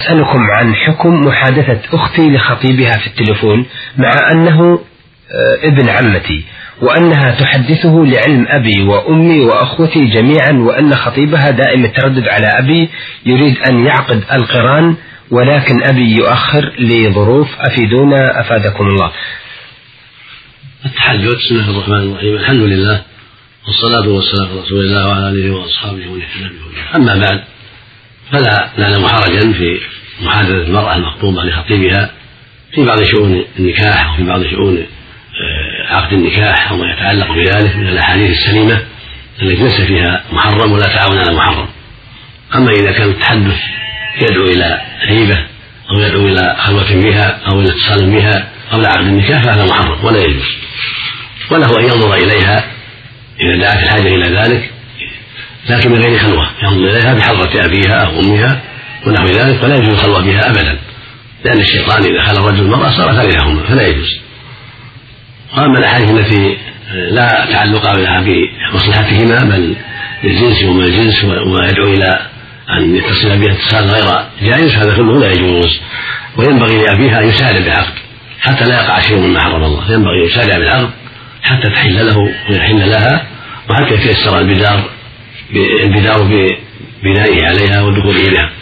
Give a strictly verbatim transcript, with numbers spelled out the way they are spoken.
أسألكم عن حكم محادثة أختي لخطيبها في التليفون مع أنه ابن عمتي، وأنها تحدثه لعلم أبي وأمي وأخوتي جميعا، وأن خطيبها دائم التردد على أبي يريد أن يعقد القران، ولكن أبي يؤخر لظروف، أفيدونا أفادكم الله. التحدث بسم الله الرحمن الرحيم، الحمد لله والصلاة والسلام على رسول الله وعلى آله وأصحابه ومن اهتدى بهداه. أما بعد، فلا نعلم حرجا في محادثة المرأة المخطوبة لخطيبها في بعض شؤون النكاح وفي بعض شؤون عقد النكاح أو ما يتعلق بذلك من الأحاديث السليمة التي ليس فيها محرم ولا تعاون على محرم. أما إذا كان التحدث يدعو إلى غيبة أو يدعو إلى خلوة بها أو إلى اتصال بها قبل عقد النكاح فهذا محرم ولا يجوز، وله أن ينظر إليها إذا دعت الحاجة إلى ذلك، لكن من غير خلوة، ينظر إليها بحضرة أبيها أو أمها ونحو ذلك، فلا يجوز الخلوة بها أبدا، لأن الشيطان إذا خلى الرجل المرأة صار ثالثهما فلا يجوز. وأما الأحاديث التي لا تعلق لها بمصلحتهما بل للجنس وما الجنس وما يدعو إلى أن يتصل بها اتصال غير جائز هذا كله لا يجوز، وينبغي لأبيها أن يسارع بالعقد حتى لا يقع شيء مما حرم الله، ينبغي أن يسارع بالعقد حتى تحل له ويحل لها، وحتى يتيسر البدار البدار ببنائه عليها والدخول إليها.